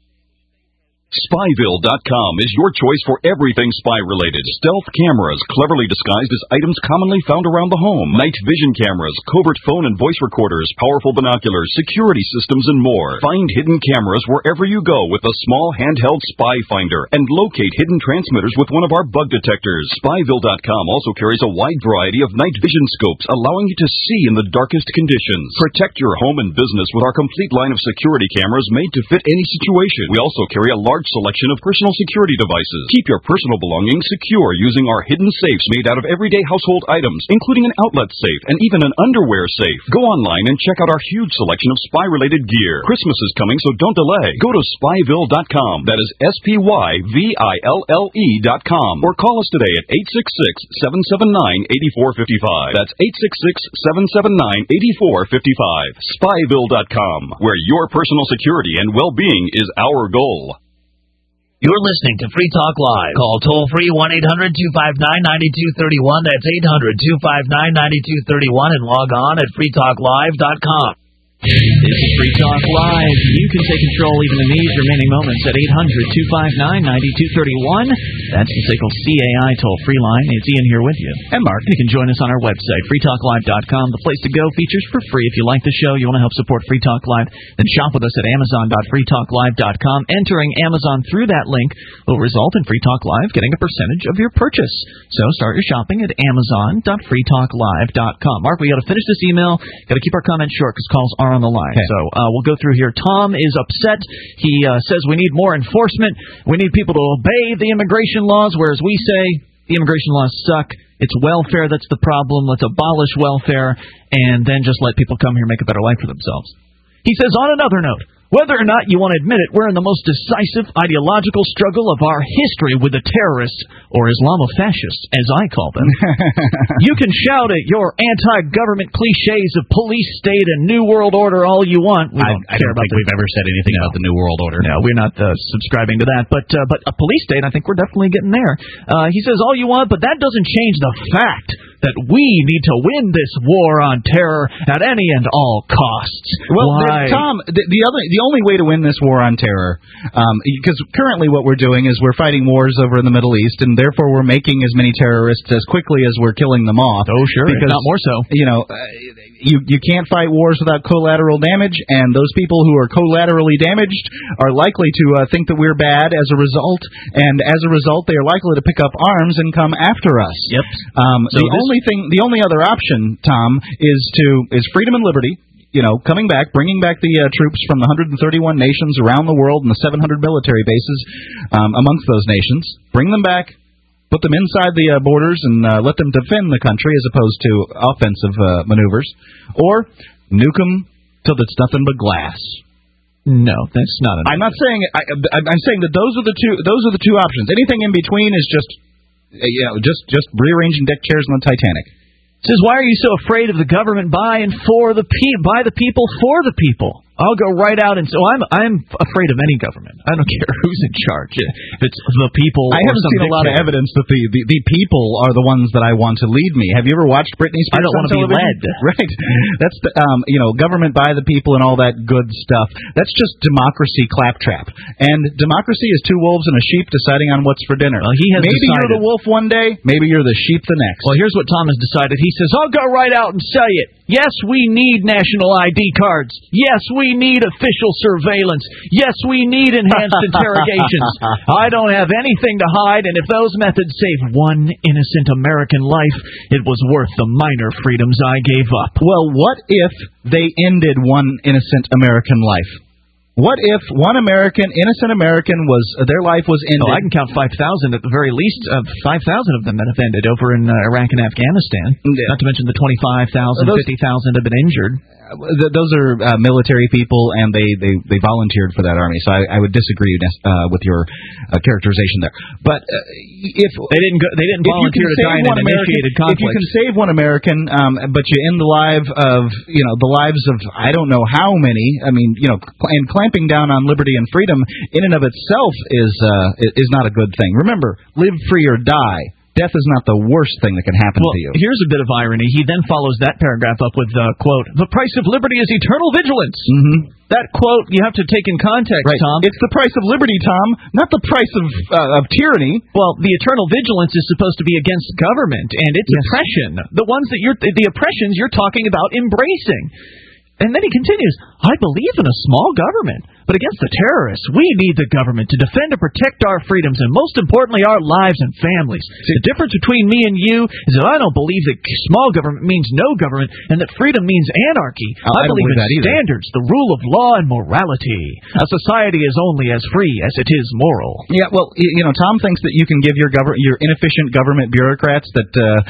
Spyville.com is your choice for everything spy-related. Stealth cameras, cleverly disguised as items commonly found around the home. Night vision cameras, covert phone and voice recorders, powerful binoculars, security systems, and more. Find hidden cameras wherever you go with a small handheld spy finder and locate hidden transmitters with one of our bug detectors. Spyville.com also carries a wide variety of night vision scopes, allowing you to see in the darkest conditions. Protect your home and business with our complete line of security cameras made to fit any situation. We also carry a large selection of personal security devices. Keep your personal belongings secure using our hidden safes made out of everyday household items, including an outlet safe and even an underwear safe. Go online and check out our huge selection of spy-related gear. Christmas is coming, so don't delay. Go to Spyville.com. That is SPYVILLE.com. Or call us today at 866-779-8455. That's 866-779-8455. Spyville.com, where your personal security and well-being is our goal. You're listening to Free Talk Live. Call toll-free 1-800-259-9231. That's 800-259-9231 and log on at freetalklive.com. This is Free Talk Live. You can take control even in these remaining moments at 800-259-9231. That's the SACL CAI toll-free line. It's Ian here with you. And Mark. You can join us on our website, freetalklive.com, the place to go. Features for free. If you like the show, you want to help support Free Talk Live, then shop with us at amazon.freetalklive.com. Entering Amazon through that link will result in Free Talk Live getting a percentage of your purchase. So start your shopping at amazon.freetalklive.com. Mark, we got to finish this email. Got to keep our comments short because calls are on the line. Okay. So we'll go through here. Tom is upset. He says we need more enforcement. We need people to obey the immigration laws, whereas we say the immigration laws suck. It's welfare that's the problem. Let's abolish welfare and then just let people come here and make a better life for themselves. He says, on another note, whether or not you want to admit it, we're in the most decisive ideological struggle of our history with the terrorists, or Islamofascists, as I call them. You can shout at your anti-government cliches of police state and New World Order all you want. I don't think we've ever said anything about the New World Order. No, we're not subscribing to that. But a police state, I think we're definitely getting there. He says all you want, but that doesn't change the fact that we need to win this war on terror at any and all costs. Well, Tom, the only way to win this war on terror, because currently what we're doing is we're fighting wars over in the Middle East, and therefore we're making as many terrorists as quickly as we're killing them off. Oh, sure, because, not more so. You know, you can't fight wars without collateral damage, and those people who are collaterally damaged are likely to think that we're bad as a result, and as a result, they are likely to pick up arms and come after us. Yep. The only other option, Tom, is freedom and liberty. You know, coming back, bringing back the troops from the 131 nations around the world and the 700 military bases amongst those nations. Bring them back, put them inside the borders, and let them defend the country as opposed to offensive maneuvers. Or nuke them till it's nothing but glass. No, that's not. I'm not saying. I'm saying that those are the two options. Anything in between is just rearranging deck chairs on the Titanic. It says, why are you so afraid of the government by the people for the people? I'll go right out and so I'm afraid of any government. I don't care who's in charge. If it's the people. I haven't seen a lot of evidence that the people are the ones that I want to lead me. Have you ever watched Britney Spears? I don't want to be led. Right. That's the, government by the people and all that good stuff. That's just democracy claptrap. And democracy is two wolves and a sheep deciding on what's for dinner. Well, he has maybe decided. You're the wolf one day, maybe you're the sheep the next. Well, here's what Tom has decided. He says, I'll go right out and say it. Yes, we need national ID cards. Yes, we need official surveillance. Yes, we need enhanced interrogations. I don't have anything to hide, and if those methods save one innocent American life, it was worth the minor freedoms I gave up. Well, what if they ended one innocent American life? What if one innocent American their life was ended? Oh, I can count 5,000 at the very least. 5,000 of them that have ended over in Iraq and Afghanistan. Yeah. Not to mention the 25,000, 50,000 have been injured. Those are military people, and they volunteered for that army. So I would disagree with your characterization there. But if they didn't volunteer to die in an initiated conflict. If you can save one American, but you end the lives of I don't know how many. I mean, and clamping down on liberty and freedom in and of itself is not a good thing. Remember, live free or die. Death is not the worst thing that can happen to you. Here's a bit of irony. He then follows that paragraph up with, quote, the price of liberty is eternal vigilance. Mm-hmm. That quote you have to take in context, right. Tom. It's the price of liberty, Tom, not the price of tyranny. Well, the eternal vigilance is supposed to be against government and its oppression. The ones that the oppressions you're talking about embracing. And then he continues, I believe in a small government, but against the terrorists, we need the government to defend and protect our freedoms and, most importantly, our lives and families. The difference between me and you is that I don't believe that small government means no government and that freedom means anarchy. I believe in standards, the rule of law, and morality. A society is only as free as it is moral. Yeah, well, Tom thinks that you can give your inefficient government bureaucrats that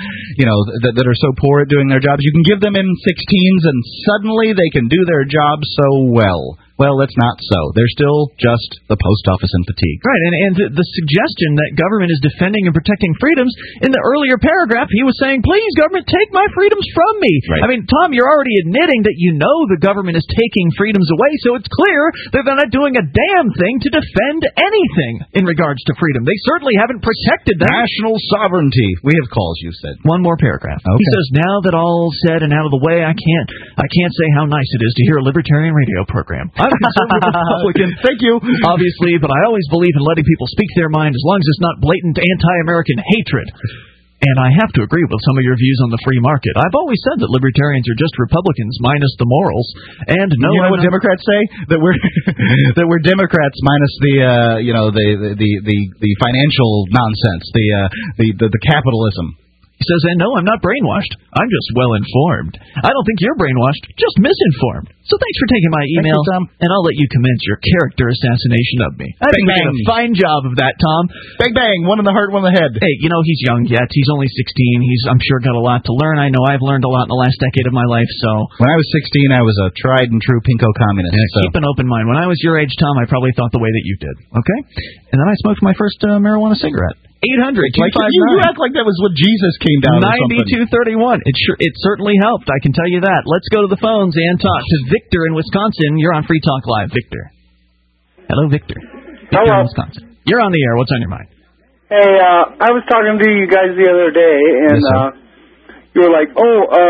are so poor at doing their jobs, you can give them M16s and suddenly they can do their job so well. Well, that's not so. They're still just the post office in fatigue. Right, and the suggestion that government is defending and protecting freedoms, in the earlier paragraph, he was saying, please, government, take my freedoms from me. Right. I mean, Tom, you're already admitting that you know the government is taking freedoms away, so it's clear that they're not doing a damn thing to defend anything in regards to freedom. They certainly haven't protected them. National sovereignty. We have calls, you said. One more paragraph. Okay. He says, now that all's said and out of the way, I can't say how nice it is to hear a libertarian radio program. I'm a conservative Republican, thank you, obviously, but I always believe in letting people speak their mind as long as it's not blatant anti-American hatred. And I have to agree with some of your views on the free market. I've always said that libertarians are just Republicans minus the morals. And no, you know what Democrats say? That we're Democrats minus the financial nonsense, the capitalism. He says, and no, I'm not brainwashed. I'm just well-informed. I don't think you're brainwashed, just misinformed. So thanks for taking my email, Tom. And I'll let you commence your character assassination of me. I think you did a fine job of that, Tom. Bang, bang, one in the heart, one in the head. Hey, he's young yet. He's only 16. He's, I'm sure, got a lot to learn. I know I've learned a lot in the last decade of my life, so... When I was 16, I was a tried-and-true pinko communist. Yeah, keep an open mind. When I was your age, Tom, I probably thought the way that you did. Okay? And then I smoked my first marijuana cigarette. 800-259. You act like that was what Jesus came down with. 9231. It certainly helped. I can tell you that. Let's go to the phones and talk to Victor in Wisconsin. You're on Free Talk Live, Victor. Hello, Victor. Victor in Wisconsin. You're on the air. What's on your mind? Hey, I was talking to you guys the other day, and you were like,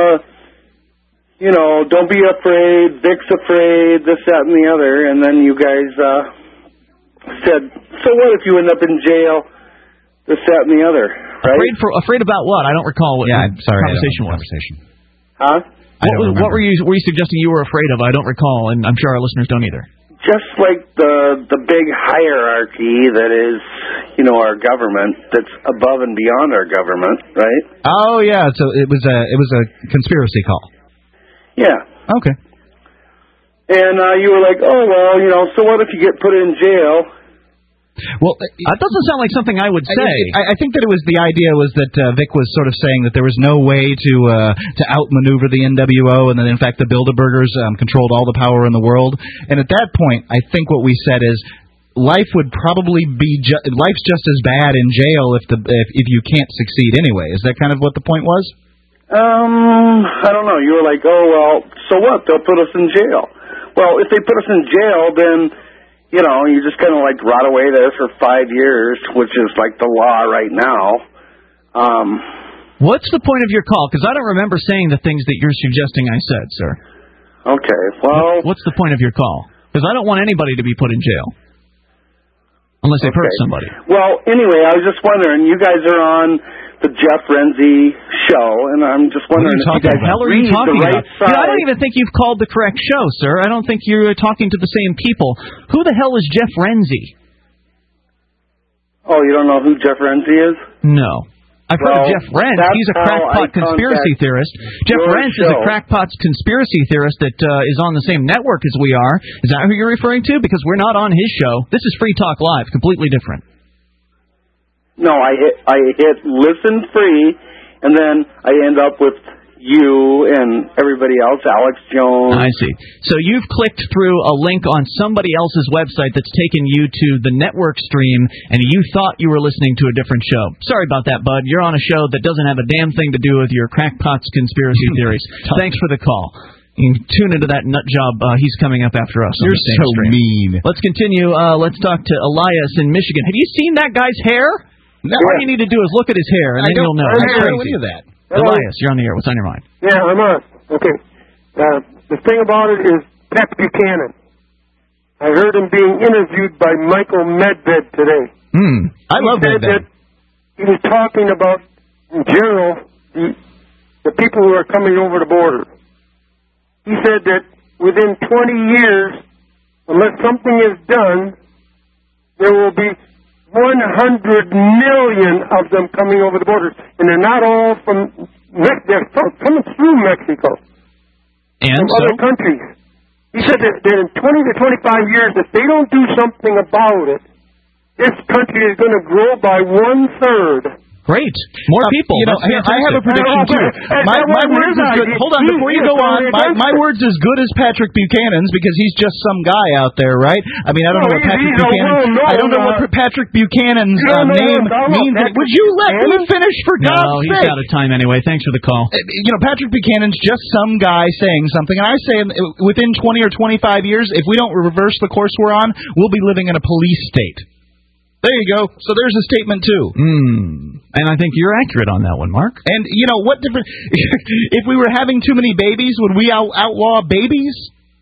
don't be afraid. Vic's afraid. This, that, and the other. And then you guys said, so what if you end up in jail? This, that, and the other, right? Afraid about what? I don't recall what the conversation was. Huh? What were you suggesting you were afraid of? I don't recall, and I'm sure our listeners don't either. Just like the big hierarchy that is, our government, that's above and beyond our government, right? Oh yeah, so it was a conspiracy call. Yeah. Okay. And you were like, so what if you get put in jail? Well, that doesn't sound like something I would say. I think that the idea was that Vic was sort of saying that there was no way to outmaneuver the NWO, and that in fact the Bilderbergers controlled all the power in the world. And at that point, I think what we said is life would probably be life's just as bad in jail if you can't succeed anyway. Is that kind of what the point was? I don't know. You were like, so what? They'll put us in jail. Well, if they put us in jail, then, you know, you just kind of like rot away there for 5 years, which is like the law right now. What's the point of your call? Because I don't remember saying the things that you're suggesting I said, sir. Okay, well... What's the point of your call? Because I don't want anybody to be put in jail. Unless they've hurt somebody. Well, anyway, I was just wondering, you guys are on the Jeff Renzi show, and I'm just wondering if you guys read the right side. I don't even think you've called the correct show, sir. I don't think you're talking to the same people. Who the hell is Jeff Renzi? Oh, you don't know who Jeff Renzi is? No. I've heard of Jeff Renz. He's a crackpot conspiracy theorist. Jeff Renz is a crackpot conspiracy theorist that is on the same network as we are. Is that who you're referring to? Because we're not on his show. This is Free Talk Live, completely different. No, I hit listen free, and then I end up with you and everybody else, Alex Jones. I see. So you've clicked through a link on somebody else's website that's taken you to the network stream, and you thought you were listening to a different show. Sorry about that, bud. You're on a show that doesn't have a damn thing to do with your crackpots conspiracy theories. Thanks for the call. You can tune into that nut job. He's coming up after us. You're so mean. Let's continue. Let's talk to Elias in Michigan. Have you seen that guy's hair? No. All you need to do is look at his hair, and then you'll know. I don't know any of that. Elias, you're on the air. What's on your mind? Yeah, I'm on. Okay. The thing about it is Pat Buchanan. I heard him being interviewed by Michael Medved today. I love Medved. That he was talking about, in general, the people who are coming over the border. He said that within 20 years, unless something is done, there will be 100 million of them coming over the border, and they're not all from they're coming through Mexico and from other countries. He said that in 20 to 25 years, if they don't do something about it, this country is going to grow by 1/3. Great. More people. You know, I have a prediction, too. My words is good. Hold on, before you go on, my word's as good as Patrick Buchanan's because he's just some guy out there, right? I mean, I don't know what Patrick Buchanan... I don't know what Patrick Buchanan's name means. Would you let me finish, for God's sake? No, he's out of time anyway. Thanks for the call. You know, Patrick Buchanan's just some guy saying something, and I say within 20 or 25 years, if we don't reverse the course we're on, we'll be living in a police state. There you go. So there's a statement, too. And I think you're accurate on that one, Mark. And, you know, what different... if we were having too many babies, would we outlaw babies?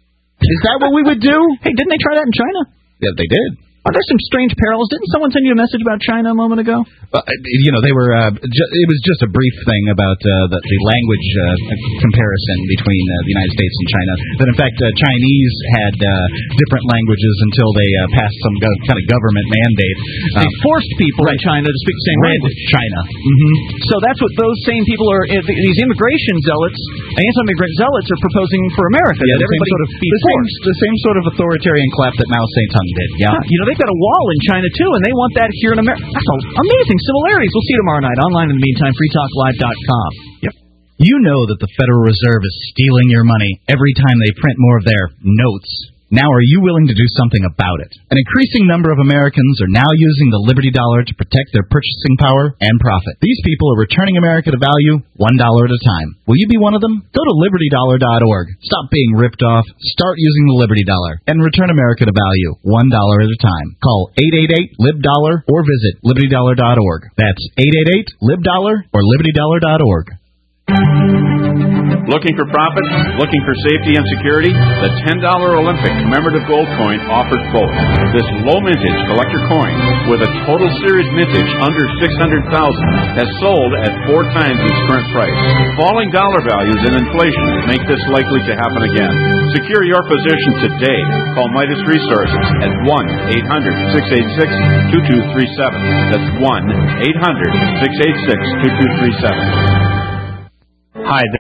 Is that what we would do? Hey, didn't they try that in China? Yeah, they did. Are there some strange parallels? Didn't someone send you a message about China a moment ago? You know, they were. It was just a brief thing about the language comparison between the United States and China. That in fact, Chinese had different languages until they passed some kind of government mandate. They forced people in China to speak the same language. China. So that's what those same people are. These immigration zealots, anti-immigrant zealots, are proposing for America. Yeah, that everybody the same sort of authoritarian clap that Mao Zedong did. Yeah. You know, they've got a wall in China, too, and they want that here in America. That's amazing similarities. We'll see you tomorrow night. Online in the meantime, freetalklive.com. Yep. You know that the Federal Reserve is stealing your money every time they print more of their notes. Now are you willing to do something about it? An increasing number of Americans are now using the Liberty Dollar to protect their purchasing power and profit. These people are returning America to value $1 at a time. Will you be one of them? Go to LibertyDollar.org. Stop being ripped off. Start using the Liberty Dollar and return America to value $1 at a time. Call 888-LIB-DOLLAR or visit LibertyDollar.org. That's 888-LIB-DOLLAR or LibertyDollar.org. Looking for profits? Looking for safety and security? The $10 Olympic commemorative gold coin offers both. This low mintage collector coin, with a total series mintage under $600,000, has sold at 4 times its current price. Falling dollar values and inflation make this likely to happen again. Secure your position today. Call Midas Resources at 1-800-686-2237. That's 1-800-686-2237. Hi.